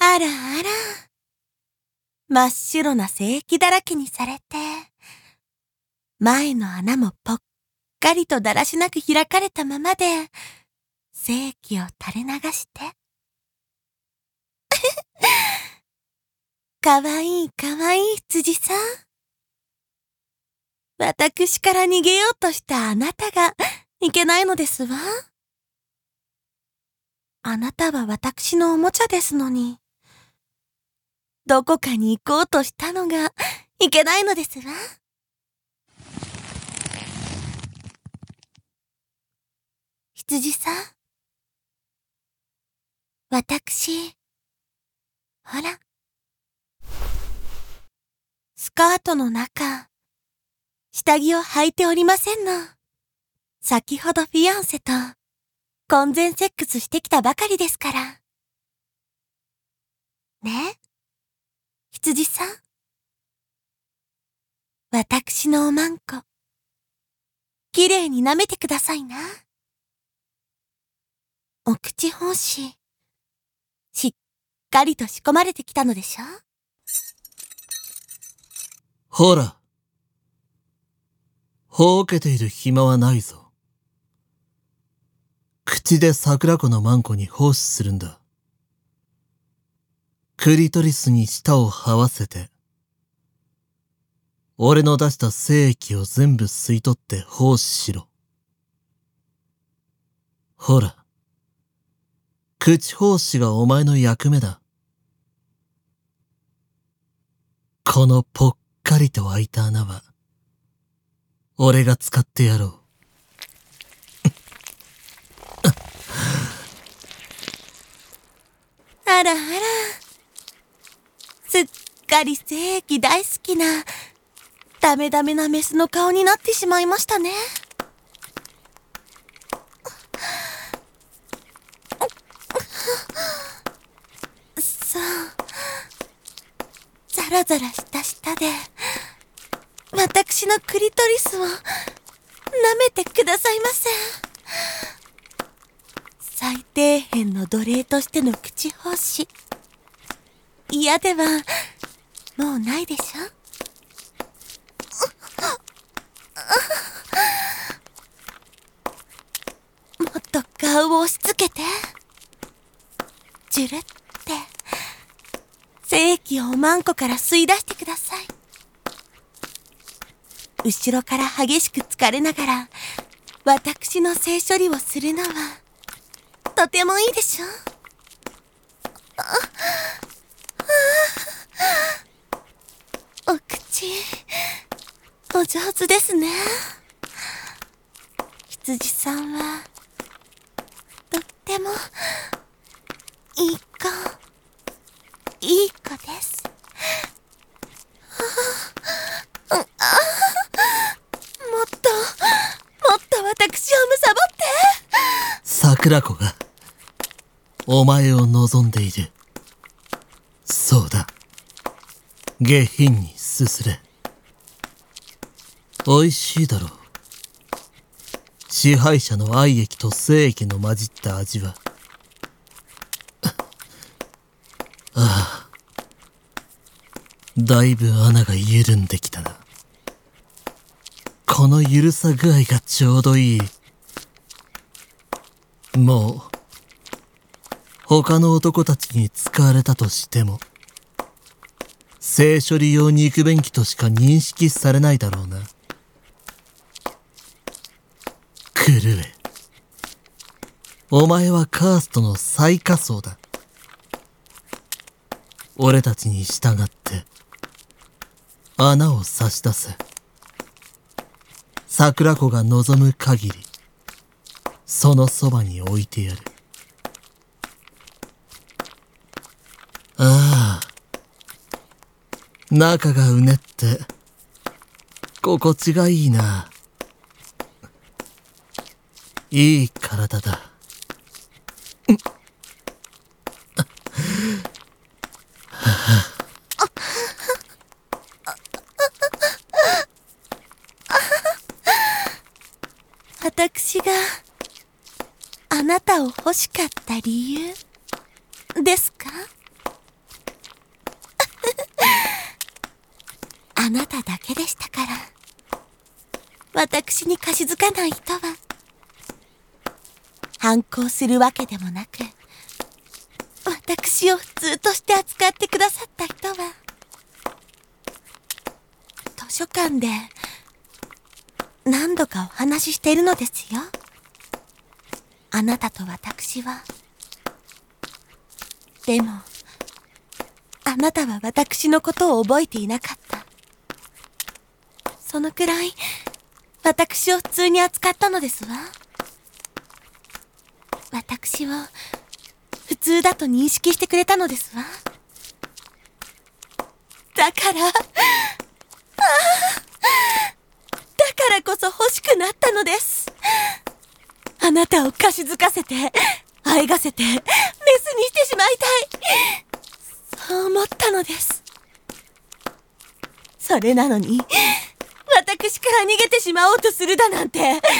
あらあら。真っ白な聖液だらけにされて、前の穴もぽっかりとだらしなく開かれたままで、聖液を垂れ流して。かわいいかわいい羊さん。私から逃げようとしたあなたがいけないのですわ。あなたは私のおもちゃですのに。どこかに行こうとしたのがいけないのですわ。羊さん。私、ほら。スカートの中、下着を履いておりませんの。先ほどフィアンセと婚前セックスしてきたばかりですから。ねえ、羊さん。私のおまんこ、きれいに舐めてくださいな。お口奉仕、しっかりと仕込まれてきたのでしょ？ ほら、ほうけている暇はないぞ。口で桜子のマンコに奉仕するんだ。クリトリスに舌を這わせて、俺の出した精液を全部吸い取って奉仕しろ。ほら、口奉仕がお前の役目だ。このぽっかりと開いた穴は、俺が使ってやろう。 あらあら。すっかり精液大好きな、ダメダメなメスの顔になってしまいましたね。そう。ザラザラした舌で、私のクリトリスを舐めてくださいませ。最底辺の奴隷としての口奉仕。嫌では、もうないでしょ？もっと顔を押し付けて。ジュルって、精液をおまんこから吸い出してください。後ろから激しく疲れながら、私の性処理をするのは、とてもいいでしょ？お口、お上手ですね。羊さんは、とっても、いい子です。もっと私を貪って。 桜子が、お前を望んでいる。そうだ。下品にすすれ。美味しいだろう。支配者の愛液と精液の混じった味は。ああ。だいぶ穴が緩んできたな。この緩さ具合がちょうどいい。もう、他の男たちに使われたとしても、性処理用肉便器としか認識されないだろうな。狂え。お前はカーストの最下層だ。俺たちに従って、穴を差し出せ。桜子が望む限り、そのそばに置いてやる。ああ。中がうねって、心地がいいな。いい体だ。 私があなたを欲しかった理由ですか？ あなただけでしたから。私に貸し付かない人は、反抗するわけでもなく、私を普通として扱ってくださった人は、図書館で何度かお話ししているのですよ。あなたと私は。でも、あなたは私のことを覚えていなかった。そのくらい、私を普通に扱ったのですわ。私を普通だと認識してくれたのですわ。だからこそ欲しくなったのです。あなたを貸し付かせて、愛がせて、メスにしてしまいたい。そう思ったのです。それなのに、私から逃げてしまおうとするだなんて、許せません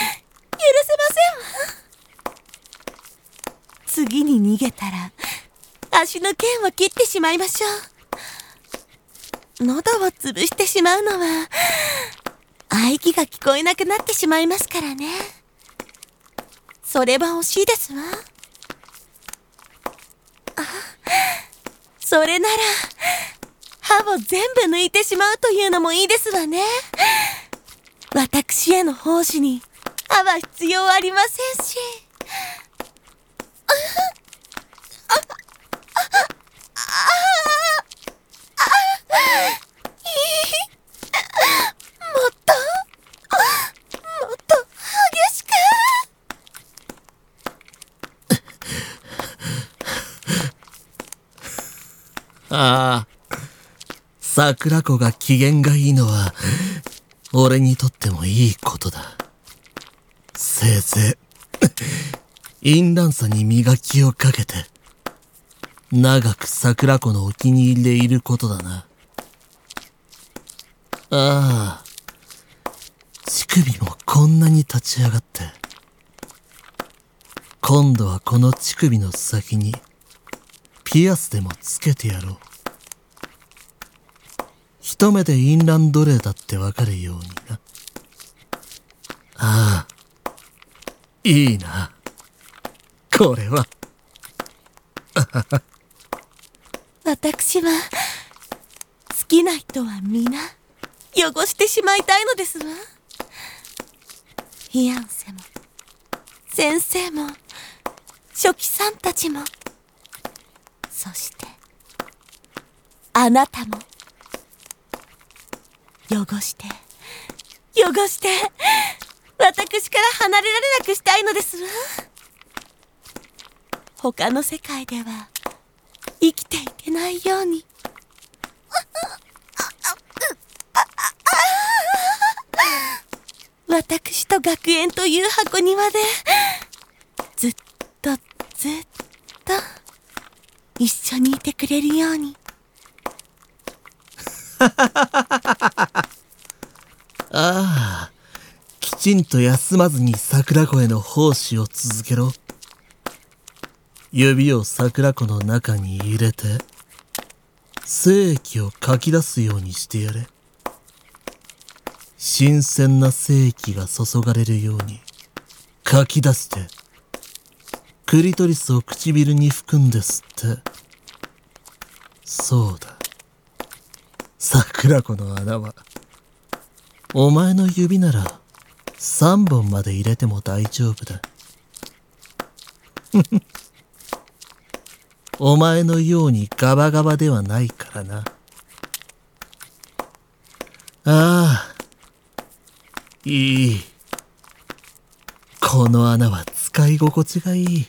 わ。次に逃げたら、足の腱を切ってしまいましょう。喉を潰してしまうのは、息が聞こえなくなってしまいますからね。それは惜しいですわ。それなら、歯を全部抜いてしまうというのもいいですわね。私への奉仕に歯は必要ありませんし。激しく。 ああ、桜子が機嫌がいいのは、俺にとってもいいことだ。せいぜい、淫乱さに磨きをかけて、長く桜子のお気に入りでいることだな。ああ、乳首もこんなに立ち上がって、今度はこの乳首の先に、ピアスでもつけてやろう。一目で淫乱奴隷だってわかるようにな。ああ、いいな。これは。 私は、好きな人は皆、汚してしまいたいのですわ。フィアンセも、先生も、初期さんたちも、そして、あなたも、汚して、私から離れられなくしたいのですわ。他の世界では、生きていけないように。私と学園という箱庭で、ずっと、一緒にいてくれるように。 ああ、きちんと休まずに桜子への奉仕を続けろ。指を桜子の中に入れて、精液をかき出すようにしてやれ。新鮮な精液が注がれるように、かき出して、クリトリスを唇に含んですって。そうだ。桜子の穴は、お前の指なら3本まで入れても大丈夫だ。お前のようにガバガバではないからな。ああ、いい。この穴は使い心地がいい。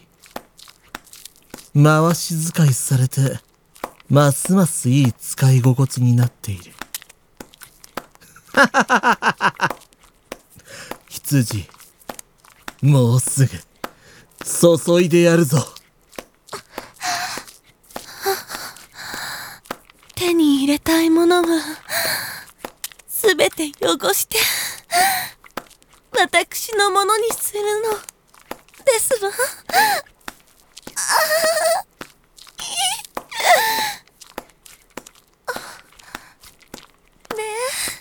回し使いされて、ますますいい使い心地になっている。羊、もうすぐ、注いでやるぞ。 手に入れたいものは、すべて汚して、私のものにするの、ですわ。ねえ。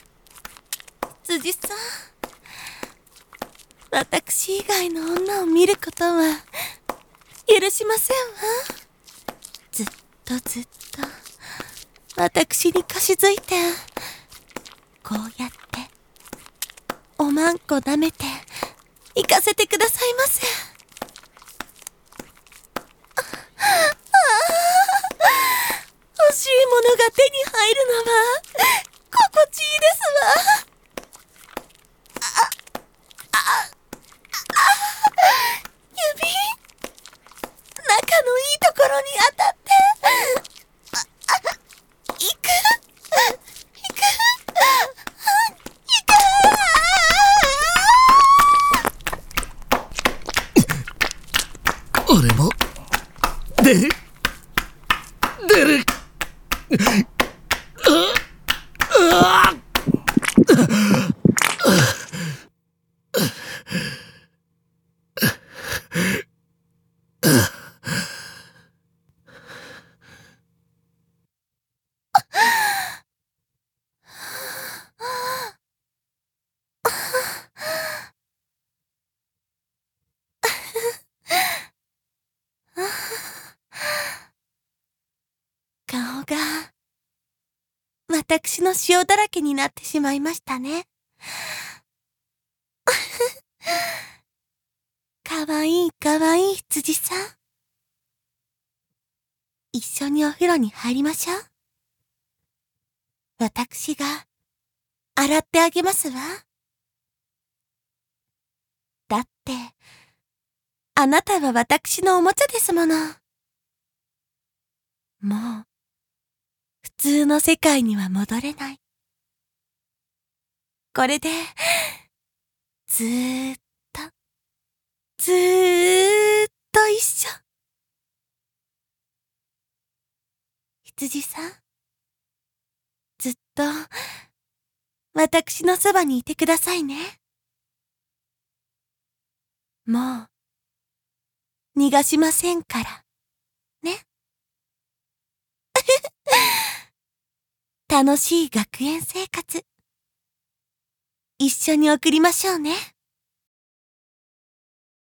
私以外の女を見ることは許しませんわ。ずっとずっと私にかしづいて、こうやっておまんこ舐めて行かせてくださいませ。欲しいものが手に入るのは心地いいですわ。指、仲のいいところに当たって、行く、行く、行く。 俺も出る出る。 顔が私の塩だらけになってしまいましたね。かわいいかわいい羊さん。一緒にお風呂に入りましょう。私が洗ってあげますわ。だって、あなたは私のおもちゃですもの。もう、普通の世界には戻れない。これで、ずーっと、ずーっと一緒。羊さん、ずっと、私のそばにいてくださいね。もう、逃がしませんから、ね。楽しい学園生活、一緒に送りましょうね。